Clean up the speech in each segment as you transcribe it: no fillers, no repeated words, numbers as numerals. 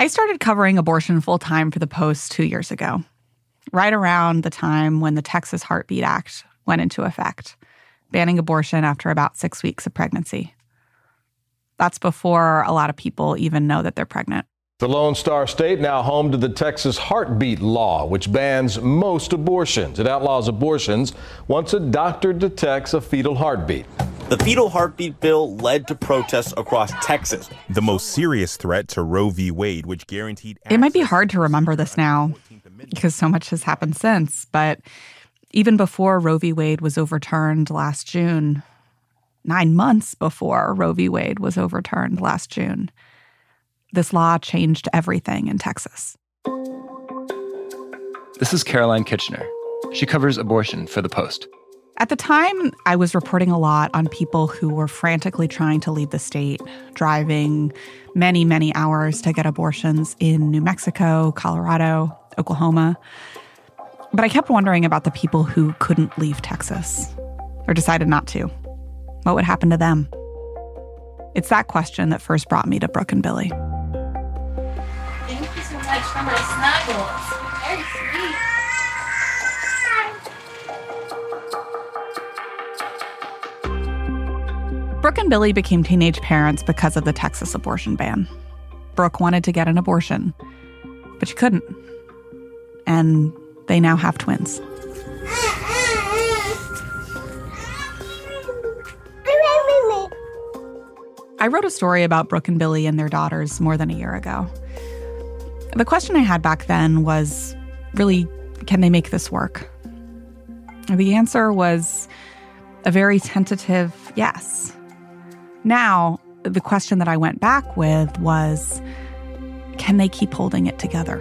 I started covering abortion full-time for the Post 2 years ago, right around the time when the Texas Heartbeat Act went into effect, banning abortion after about 6 weeks of pregnancy. That's before a lot of people even know that they're pregnant. The Lone Star State now home to the Texas Heartbeat Law, which bans most abortions. It outlaws abortions once a doctor detects a fetal heartbeat. The fetal heartbeat bill led to protests across Texas. The most serious threat to Roe v. Wade, which guaranteed... It might be hard to remember this now because so much has happened since, but even before Roe v. Wade was overturned last June, 9 months before Roe v. Wade was overturned last June, this law changed everything in Texas. This is Caroline Kitchener. She covers abortion for The Post. At the time, I was reporting a lot on people who were frantically trying to leave the state, driving many, many hours to get abortions in New Mexico, Colorado, Oklahoma. But I kept wondering about the people who couldn't leave Texas or decided not to. What would happen to them? It's that question that first brought me to Brooke and Billy. Thank you so much for my snuggles. Very sweet. Brooke and Billy became teenage parents because of the Texas abortion ban. Brooke wanted to get an abortion, but she couldn't. And they now have twins. I wrote a story about Brooke and Billy and their daughters more than a year ago. The question I had back then was, really, can they make this work? The answer was a very tentative yes. Now, the question that I went back with was, can they keep holding it together?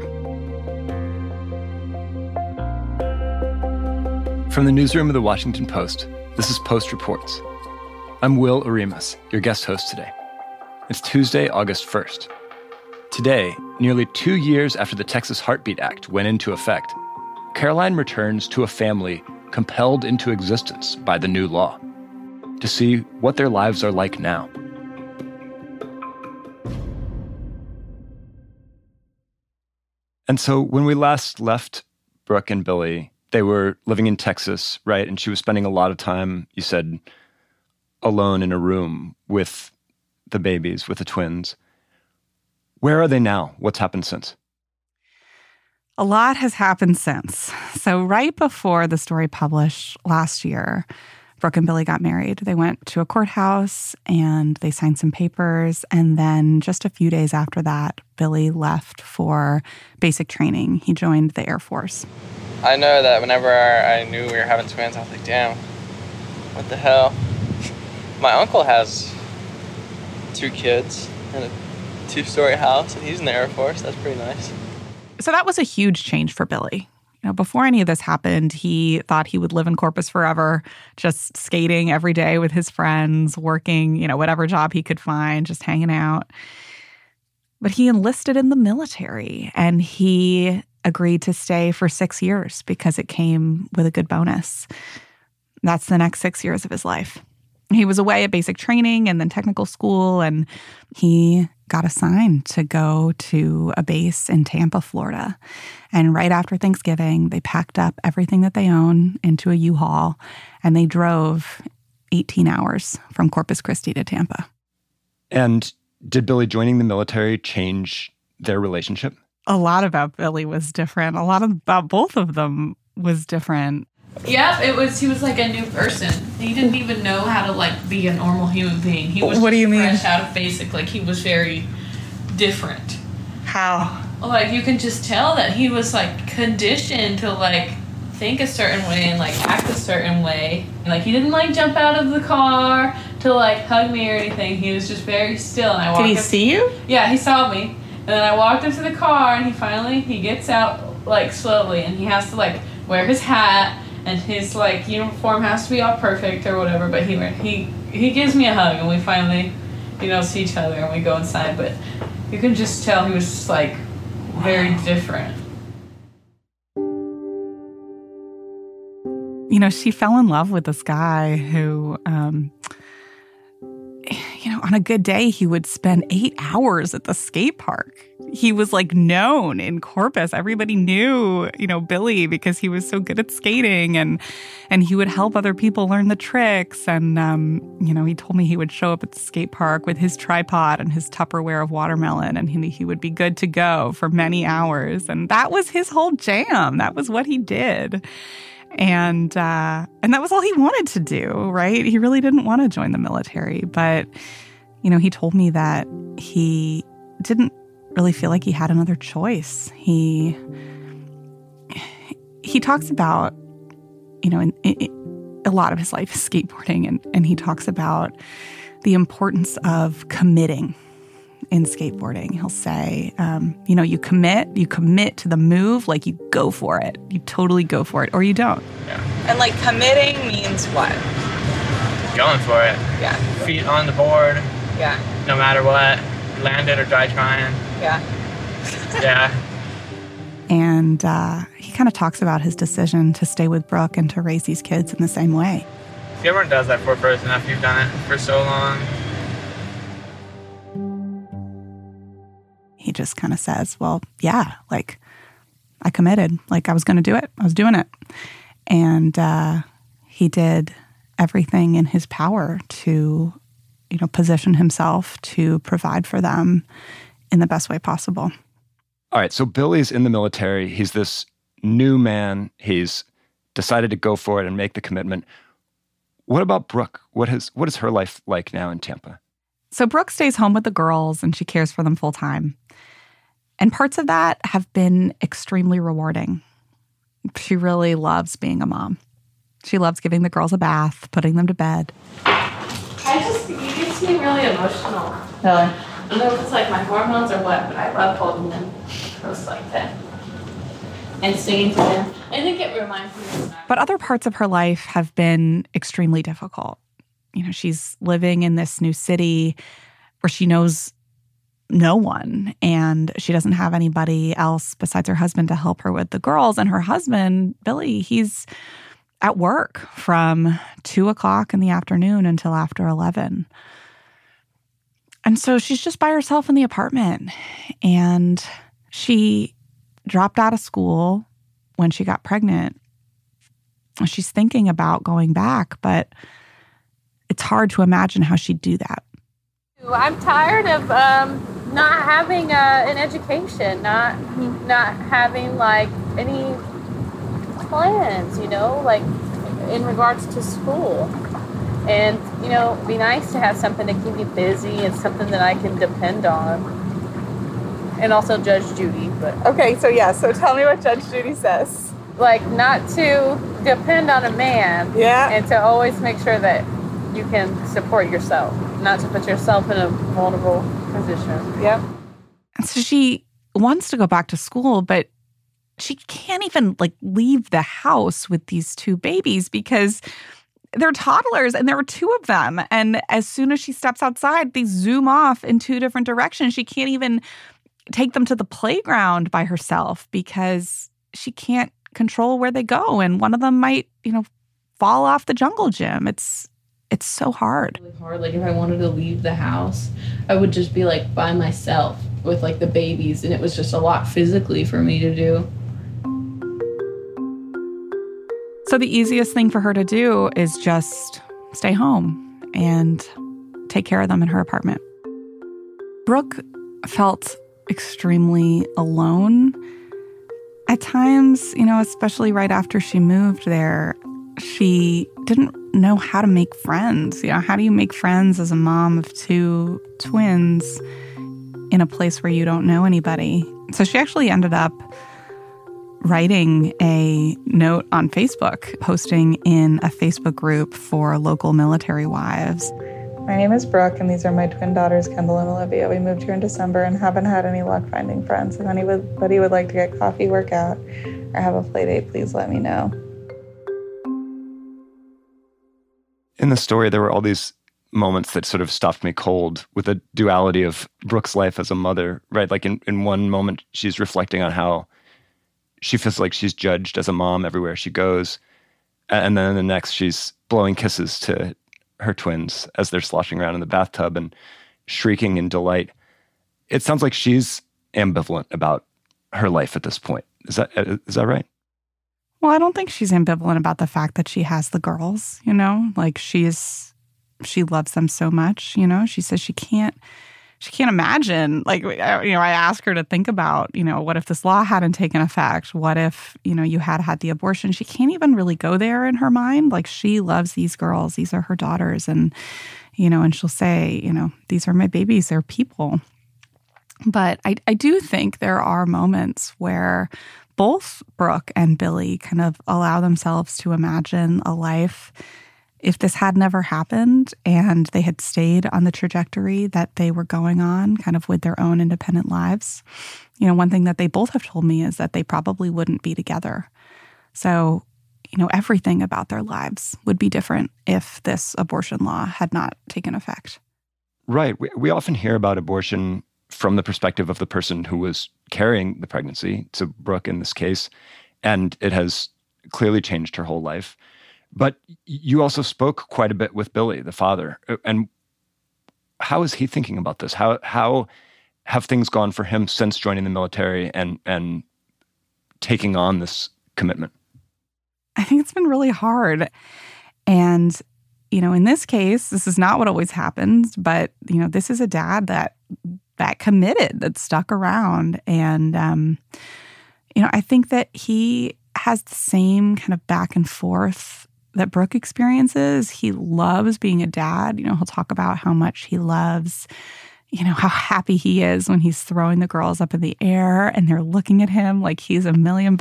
From the newsroom of The Washington Post, this is Post Reports. I'm Will Arimas, your guest host today. It's Tuesday, August 1st. Today, nearly 2 years after the Texas Heartbeat Act went into effect, Caroline returns to a family compelled into existence by the new law to see what their lives are like now. And so when we last left Brooke and Billy, they were living in Texas, right? And she was spending a lot of time, you said, alone in a room with the babies, with the twins. Where are they now? What's happened since? A lot has happened since. So right before the story published last year, Brooke and Billy got married. They went to a courthouse and they signed some papers. And then just a few days after that, Billy left for basic training. He joined the Air Force. I know that whenever I knew we were having twins, I was like, damn, what the hell? My uncle has 2 kids and a 2-story house, and he's in the Air Force. That's pretty nice. So that was a huge change for Billy. Before any of this happened, he thought he would live in Corpus forever, just skating every day with his friends, working, whatever job he could find, just hanging out. But he enlisted in the military, and he agreed to stay for 6 years because it came with a good bonus. That's the next 6 years of his life. He was away at basic training and then technical school, and he got assigned to go to a base in Tampa, Florida. And right after Thanksgiving, they packed up everything that they own into a U-Haul, and they drove 18 hours from Corpus Christi to Tampa. And did Billy joining the military change their relationship? A lot about Billy was different. A lot about both of them was different. Yep, he was like a new person. He didn't even know how to be a normal human being. He was What do you mean? Fresh out of basic. He was very different. How? You can just tell that he was conditioned to think a certain way and act a certain way. He didn't jump out of the car to hug me or anything. He was just very still. And I walked Did he see you? Yeah, he saw me. And then I walked up to the car and he gets out slowly, and he has to wear his hat. And his uniform has to be all perfect or whatever, but he gives me a hug, and we finally, see each other, and we go inside. But you can just tell he was just very different. She fell in love with this guy who, on a good day, he would spend 8 hours at the skate park. He was like known in Corpus. Everybody knew, Billy because he was so good at skating and he would help other people learn the tricks. And, he told me he would show up at the skate park with his tripod and his Tupperware of watermelon, and he would be good to go for many hours. And that was his whole jam. That was what he did. And that was all he wanted to do, right? He really didn't want to join the military. But, he told me that he didn't really feel like he had another choice. He talks about, in a lot of his life is skateboarding, and he talks about the importance of committing in skateboarding. He'll say, you commit to the move, like you go for it. You totally go for it, or you don't. Yeah. And like committing means what? Going for it. Yeah. Feet on the board. Yeah. No matter what. Land it or die trying. Yeah. Yeah. And he kind of talks about his decision to stay with Brooke and to raise these kids in the same way. If everyone does that for a person after you've done it for so long. He just kind of says, well, yeah, like I committed, like I was going to do it. I was doing it. And he did everything in his power to, position himself to provide for them in the best way possible. All right, so Billy's in the military. He's this new man. He's decided to go for it and make the commitment. What about Brooke? What is her life like now in Tampa? So Brooke stays home with the girls and she cares for them full time. And parts of that have been extremely rewarding. She really loves being a mom. She loves giving the girls a bath, putting them to bed. He gets me really emotional. Really? I don't know if it's like my hormones or what, but I love holding them close like that. And singing to them. I think it reminds me of that. But other parts of her life have been extremely difficult. She's living in this new city where she knows no one, and she doesn't have anybody else besides her husband to help her with the girls. And her husband, Billy, he's at work from 2:00 in the afternoon until after 11. And so she's just by herself in the apartment. And she dropped out of school when she got pregnant. She's thinking about going back, but it's hard to imagine how she'd do that. I'm tired of not having an education, not having like any plans, like in regards to school. And, it'd be nice to have something to keep me busy and something that I can depend on. And also Judge Judy. But Okay, so tell me what Judge Judy says. Like not to depend on a man. Yeah. And to always make sure that you can support yourself, not to put yourself in a vulnerable position. Yep. And so she wants to go back to school, but she can't even leave the house with these two babies because they're toddlers and there are two of them. And as soon as she steps outside, they zoom off in two different directions. She can't even take them to the playground by herself because she can't control where they go. And one of them might, fall off the jungle gym. It's so hard. Really hard. Like if I wanted to leave the house, I would just be by myself with the babies. And it was just a lot physically for me to do. So the easiest thing for her to do is just stay home and take care of them in her apartment. Brooke felt extremely alone at times, especially right after she moved there. She didn't know how to make friends. How do you make friends as a mom of two twins in a place where you don't know anybody? So she actually ended up writing a note on Facebook, posting in a Facebook group for local military wives. My name is Brooke, and these are my twin daughters, Kendall and Olivia. We moved here in December and haven't had any luck finding friends. If anybody would like to get coffee, work out, or have a play date, please let me know. In the story, there were all these moments that sort of stopped me cold with the duality of Brooke's life as a mother, right? Like in one moment, she's reflecting on how she feels like she's judged as a mom everywhere she goes. And then in the next, she's blowing kisses to her twins as they're sloshing around in the bathtub. And shrieking in delight. It sounds like she's ambivalent about her life at this point. Is that right? Well, I don't think she's ambivalent about the fact that she has the girls, like she loves them so much, she says she can't imagine, like, I ask her to think about, what if this law hadn't taken effect? What if, you had the abortion? She can't even really go there in her mind. Like, she loves these girls. These are her daughters. And, and she'll say, these are my babies. They're people. But I do think there are moments where both Brooke and Billy kind of allow themselves to imagine a life if this had never happened and they had stayed on the trajectory that they were going on, kind of with their own independent lives. One thing that they both have told me is that they probably wouldn't be together. So, everything about their lives would be different if this abortion law had not taken effect. Right. We often hear about abortion from the perspective of the person who was carrying the pregnancy, so Brooke in this case, and it has clearly changed her whole life. But you also spoke quite a bit with Billy, the father. And how is he thinking about this? How have things gone for him since joining the military and taking on this commitment? I think it's been really hard. And, in this case, this is not what always happens, but, this is a dad that committed, that stuck around. And, I think that he has the same kind of back and forth that Brooke experiences. He loves being a dad. He'll talk about how much he loves, how happy he is when he's throwing the girls up in the air and they're looking at him like he's $1 million.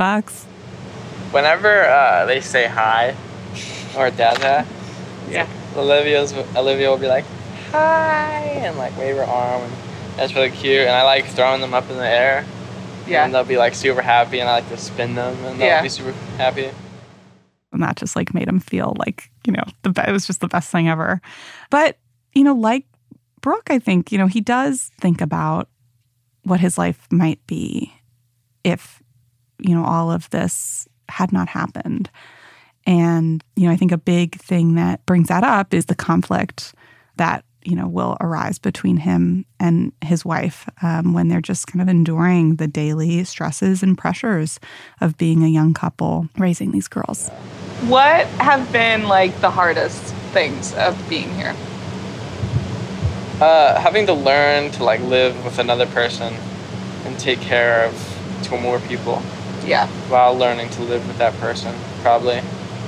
Whenever they say hi, or dada, Olivia will be like, hi, and like wave her arm, and that's really cute. And I like throwing them up in the air. Yeah. And they'll be like super happy, and I like to spin them, and they'll be super happy. And that just like made him feel like, it was just the best thing ever. But, like Brooke, I think, he does think about what his life might be if, all of this had not happened. And, I think a big thing that brings that up is the conflict that, will arise between him and his wife when they're just kind of enduring the daily stresses and pressures of being a young couple raising these girls. What have been like the hardest things of being here? Having to learn to like live with another person and take care of two more people. Yeah. While learning to live with that person, probably.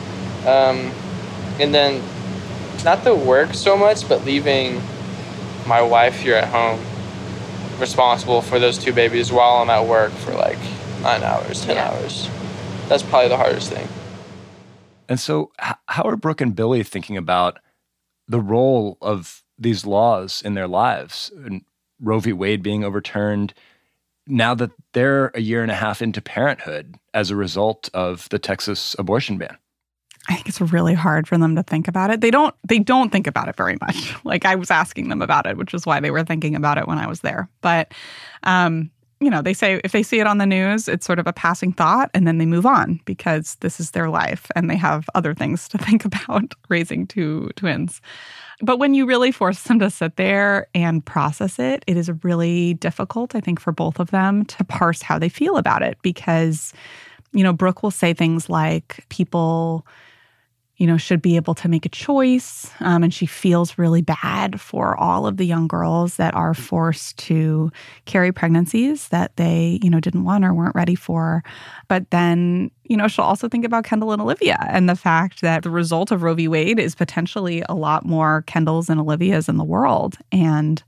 And then not the work so much, but leaving my wife here at home responsible for those two babies while I'm at work for like 9 hours, 10 hours. That's probably the hardest thing. And so how are Brooke and Billy thinking about the role of these laws in their lives? And Roe v. Wade being overturned now that they're a year and a half into parenthood as a result of the Texas abortion ban? I think it's really hard for them to think about it. They don't think about it very much. Like, I was asking them about it, which is why they were thinking about it when I was there. But, they say if they see it on the news, it's sort of a passing thought, and then they move on because this is their life and they have other things to think about raising two twins. But when you really force them to sit there and process it, it is really difficult, I think, for both of them to parse how they feel about it because, Brooke will say things like people should be able to make a choice. And she feels really bad for all of the young girls that are forced to carry pregnancies that they, didn't want or weren't ready for. But then, she'll also think about Kendall and Olivia and the fact that the result of Roe v. Wade is potentially a lot more Kendalls and Olivias in the world. And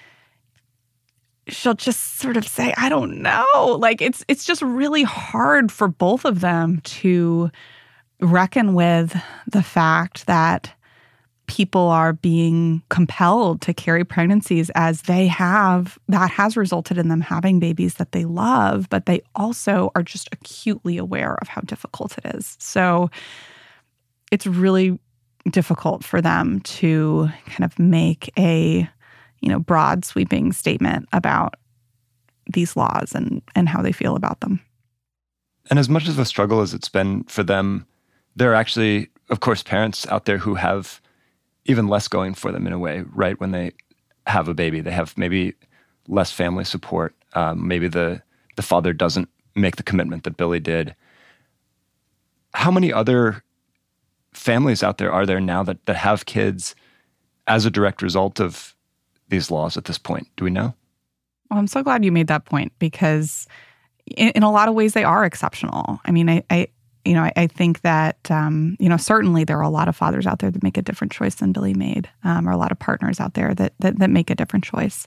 she'll just sort of say, I don't know. Like, it's just really hard for both of them to reckon with the fact that people are being compelled to carry pregnancies as they have. That has resulted in them having babies that they love, but they also are just acutely aware of how difficult it is. So it's really difficult for them to kind of make a, broad sweeping statement about these laws and how they feel about them. And as much of a struggle as it's been for them, there are actually, of course, parents out there who have even less going for them in a way, right? When they have a baby. They have maybe less family support. Maybe the father doesn't make the commitment that Billy did. How many other families out there are there now that have kids as a direct result of these laws at this point? Do we know? Well, I'm so glad you made that point, because in a lot of ways they are exceptional. I mean, I think that, certainly there are a lot of fathers out there that make a different choice than Billy made, or a lot of partners out there that make a different choice.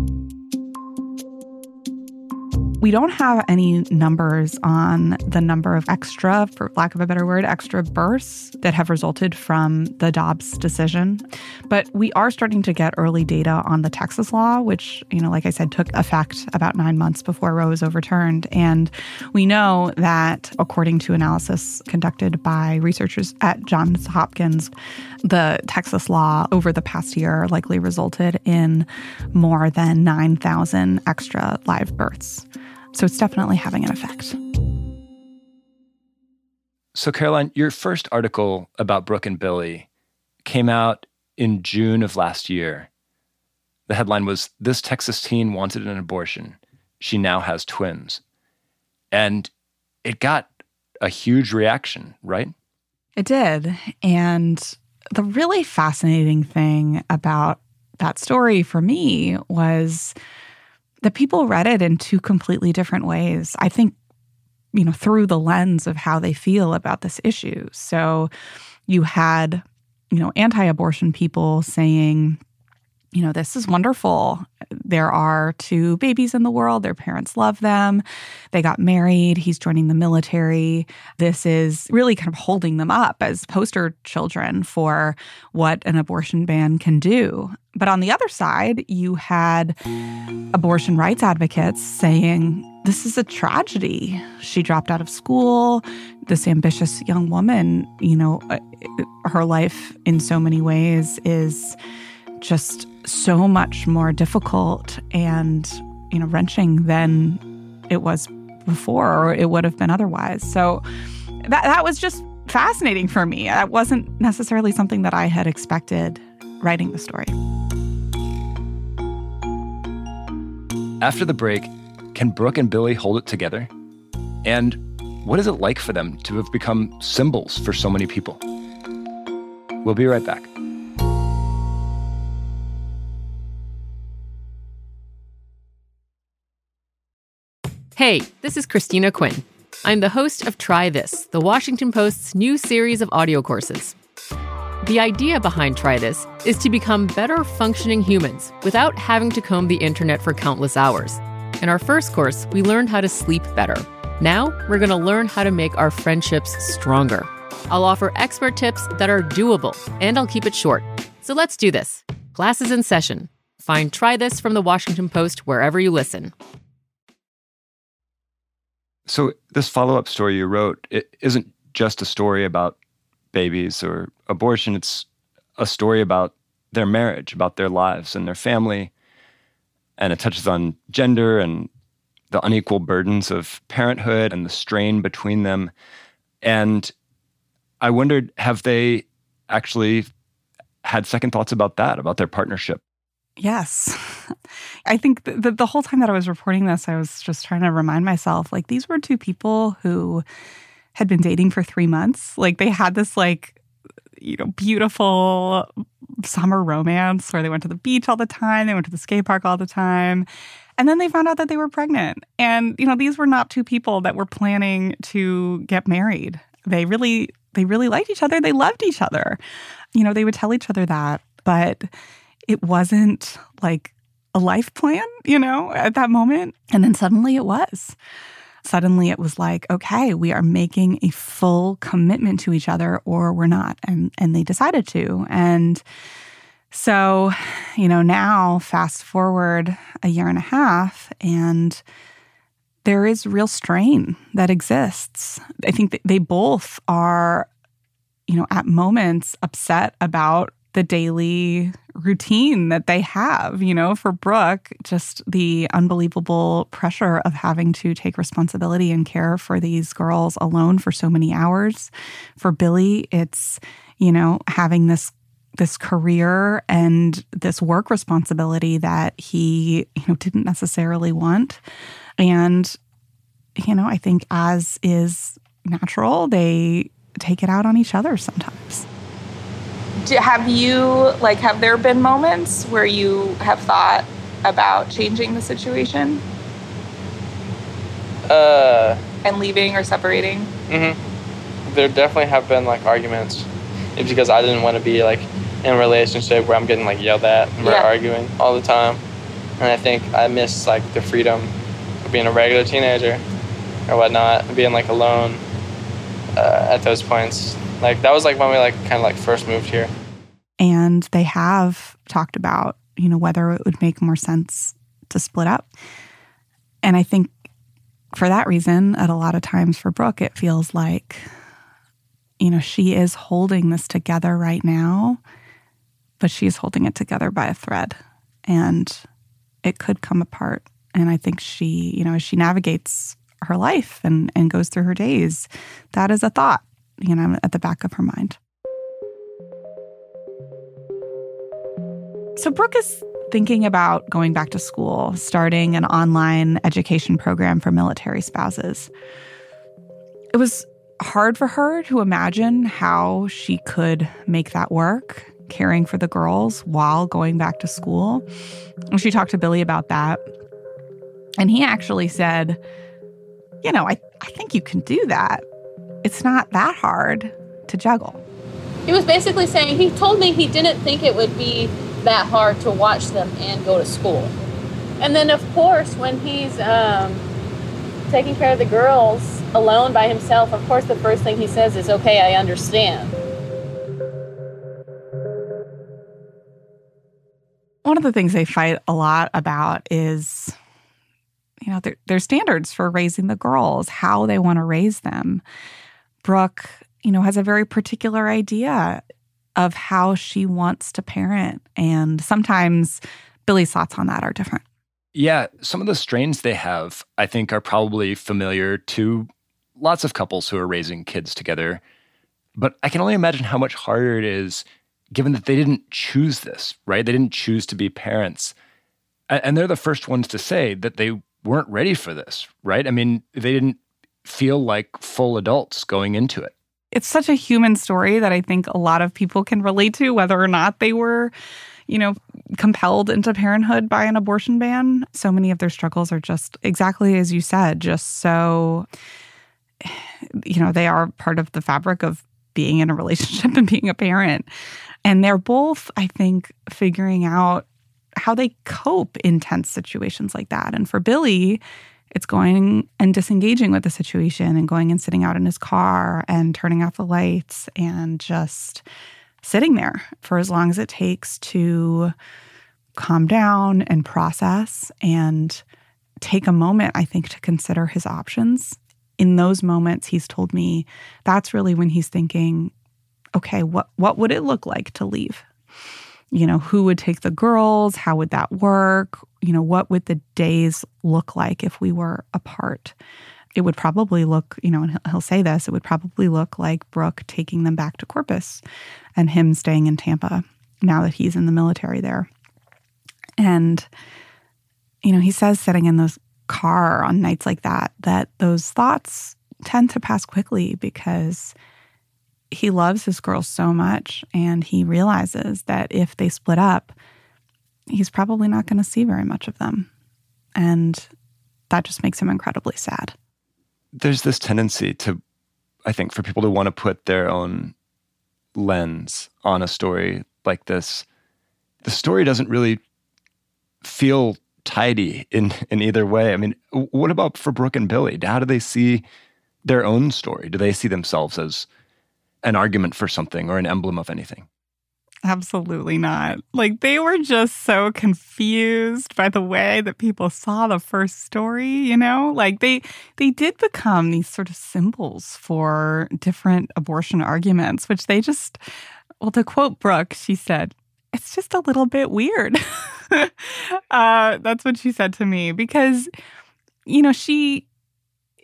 We don't have any numbers on the number of extra, for lack of a better word, extra births that have resulted from the Dobbs decision. But we are starting to get early data on the Texas law, which, like I said, took effect about 9 months before Roe was overturned. And we know that, according to analysis conducted by researchers at Johns Hopkins, the Texas law over the past year likely resulted in more than 9,000 extra live births. So it's definitely having an effect. So, Caroline, your first article about Brooke and Billy came out in June of last year. The headline was, "This Texas teen wanted an abortion. She now has twins." And it got a huge reaction, right? It did. And the really fascinating thing about that story for me was that people read it in two completely different ways. I think, through the lens of how they feel about this issue. So you had, anti-abortion people saying, this is wonderful. There are 2 babies in the world. Their parents love them. They got married. He's joining the military. This is really kind of holding them up as poster children for what an abortion ban can do. But on the other side, you had abortion rights advocates saying, this is a tragedy. She dropped out of school. This ambitious young woman, her life in so many ways is just so much more difficult and, wrenching than it was before, or it would have been otherwise. So that was just fascinating for me. That wasn't necessarily something that I had expected writing the story. After the break, can Brooke and Billy hold it together? And what is it like for them to have become symbols for so many people? We'll be right back. Hey, this is Christina Quinn. I'm the host of Try This, the Washington Post's new series of audio courses. The idea behind Try This is to become better functioning humans without having to comb the internet for countless hours. In our first course, we learned how to sleep better. Now, we're going to learn how to make our friendships stronger. I'll offer expert tips that are doable, and I'll keep it short. So let's do this. Class is in session. Find Try This from the Washington Post wherever you listen. So this follow-up story you wrote, it isn't just a story about babies or abortion. It's a story about their marriage, about their lives and their family. And it touches on gender and the unequal burdens of parenthood and the strain between them. And I wondered, have they actually had second thoughts about that, about their partnership? Yes. I think the whole time that I was reporting this, I was just trying to remind myself, these were 2 people who had been dating for 3 months. They had this, beautiful summer romance where they went to the beach all the time. They went to the skate park all the time. And then they found out that they were pregnant. And, these were not 2 people that were planning to get married. They really liked each other. They loved each other. They would tell each other that. But it wasn't a life plan, at that moment. And then suddenly it was. Suddenly it was okay, we are making a full commitment to each other or we're not. And they decided to. And so, now fast forward a year and a half, and there is real strain that exists. I think that they both are, at moments upset about the daily routine that they have. For Brooke, just the unbelievable pressure of having to take responsibility and care for these girls alone for so many hours. For Billy, it's, having this this career and this work responsibility that he, didn't necessarily want. And, I think as is natural, they take it out on each other sometimes. Have there been moments where you have thought about changing the situation? And leaving or separating? Mm-hmm. There definitely have been, arguments. It's because I didn't want to be, in a relationship where I'm getting, yelled at and we're arguing all the time. And I think I miss, the freedom of being a regular teenager or whatnot, and being, alone at those points. That was, when we, first moved here. And they have talked about, whether it would make more sense to split up. And I think for that reason, at a lot of times for Brooke, it feels like, she is holding this together right now, but she's holding it together by a thread. And it could come apart. And I think she, as she navigates her life and goes through her days, that is a thought, at the back of her mind. So Brooke is thinking about going back to school, starting an online education program for military spouses. It was hard for her to imagine how she could make that work, caring for the girls while going back to school. And she talked to Billy about that. And he actually said, I think you can do that. It's not that hard to juggle. He was basically saying, he told me he didn't think it would be that hard to watch them and go to school. And then, of course, when he's taking care of the girls alone by himself, of course, the first thing he says is, okay, I understand. One of the things they fight a lot about is, their standards for raising the girls, how they want to raise them. Brooke, has a very particular idea of how she wants to parent. And sometimes Billy's thoughts on that are different. Yeah, some of the strains they have, I think, are probably familiar to lots of couples who are raising kids together. But I can only imagine how much harder it is given that they didn't choose this, right? They didn't choose to be parents. And they're the first ones to say that they weren't ready for this, right? I mean, they didn't feel like full adults going into it. It's such a human story that I think a lot of people can relate to, whether or not they were, compelled into parenthood by an abortion ban. So many of their struggles are just exactly as you said, just so, they are part of the fabric of being in a relationship and being a parent. And they're both, I think, figuring out how they cope in tense situations like that. And for Billy, it's going and disengaging with the situation and going and sitting out in his car and turning off the lights and just sitting there for as long as it takes to calm down and process and take a moment, I think, to consider his options. In those moments, he's told me that's really when he's thinking, okay, what would it look like to leave? Who would take the girls? How would that work? What would the days look like if we were apart? It would probably look, and he'll say this, it would probably look like Brooke taking them back to Corpus and him staying in Tampa now that he's in the military there. And, he says sitting in the car on nights like that those thoughts tend to pass quickly because he loves his girls so much, and he realizes that if they split up, he's probably not going to see very much of them. And that just makes him incredibly sad. There's this tendency to, I think, for people to want to put their own lens on a story like this. The story doesn't really feel tidy in either way. I mean, what about for Brooke and Billy? How do they see their own story? Do they see themselves as an argument for something or an emblem of anything? Absolutely not. They were just so confused by the way that people saw the first story, They did become these sort of symbols for different abortion arguments, which they just, to quote Brooke, she said, it's just a little bit weird. That's what she said to me because,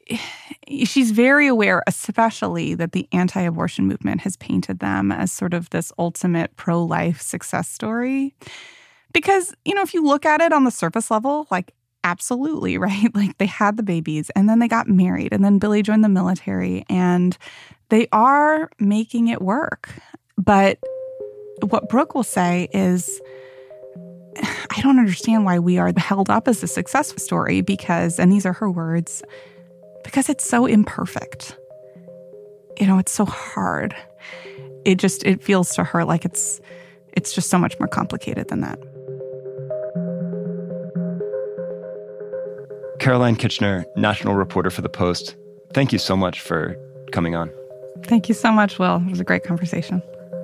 she's very aware, especially that the anti-abortion movement has painted them as sort of this ultimate pro-life success story. Because, if you look at it on the surface level, like, absolutely, right? Like, they had the babies and then they got married and then Billy joined the military and they are making it work. But what Brooke will say is, I don't understand why we are held up as a success story because, and these are her words, because it's so imperfect. It's so hard. It feels to her like it's just so much more complicated than that. Caroline Kitchener, national reporter for The Post, thank you so much for coming on. Thank you so much, Will. It was a great conversation.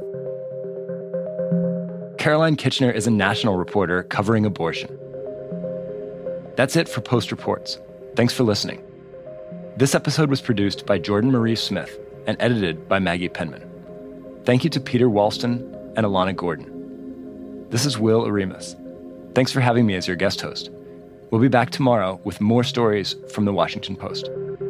Caroline Kitchener is a national reporter covering abortion. That's it for Post Reports. Thanks for listening. This episode was produced by Jordan Marie Smith and edited by Maggie Penman. Thank you to Peter Walston and Alana Gordon. This is Will Aremus. Thanks for having me as your guest host. We'll be back tomorrow with more stories from The Washington Post.